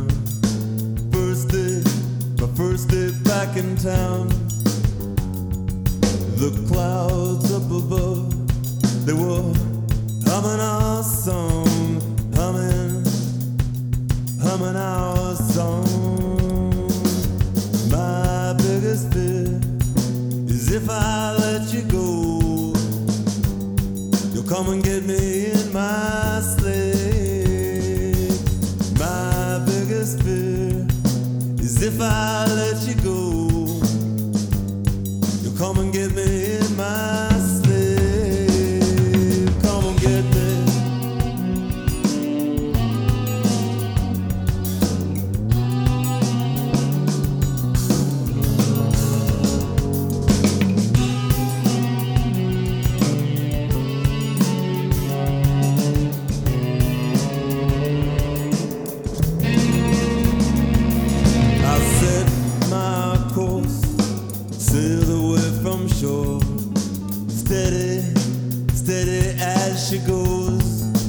down. First day, my first day back in town. The clouds up above, they were humming our song, humming our song. My biggest fear is if I let you go, you'll come and get me in my sleigh. My biggest fear is if I let you go, you'll come and get me in my sleigh. Come and get me. Sail away from shore, steady, steady as she goes.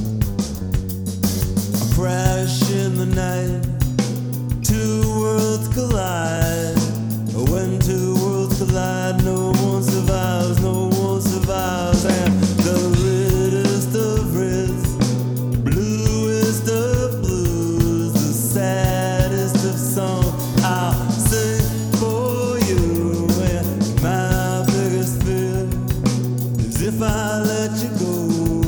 A crash in the night, two worlds collide. When two worlds collide, no one survives, no one survives. And the reddest of reds, bluest of blues, the saddest of songs, I'll sing for you. If I let you go,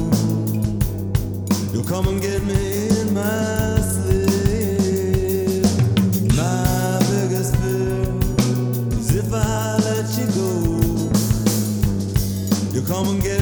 you'll come and get me in my sleep. My biggest fear is if I let you go, you'll come and get